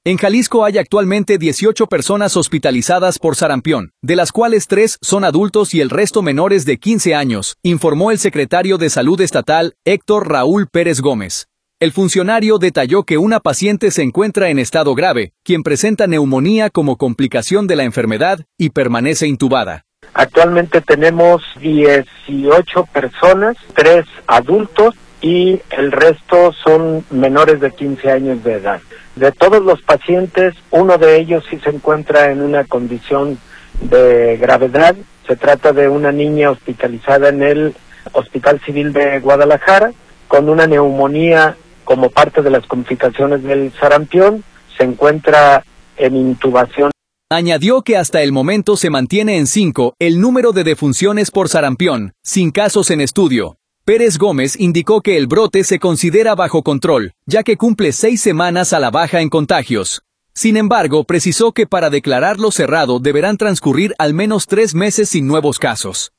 En Jalisco hay actualmente 18 personas hospitalizadas por sarampión, de las cuales 3 son adultos y el resto menores de 15 años, informó el secretario de Salud Estatal, Héctor Raúl Pérez Gómez. El funcionario detalló que una paciente se encuentra en estado grave, quien presenta neumonía como complicación de la enfermedad y permanece intubada. Actualmente tenemos 18 personas, 3 adultos y el resto son menores de 15 años de edad. De todos los pacientes, uno de ellos sí se encuentra en una condición de gravedad. Se trata de una niña hospitalizada en el Hospital Civil de Guadalajara con una neumonía como parte de las complicaciones del sarampión. Se encuentra en intubación. Añadió que hasta el momento se mantiene en 5 el número de defunciones por sarampión, sin casos en estudio. Pérez Gómez indicó que el brote se considera bajo control, ya que cumple 6 semanas a la baja en contagios. Sin embargo, precisó que para declararlo cerrado deberán transcurrir al menos 3 meses sin nuevos casos.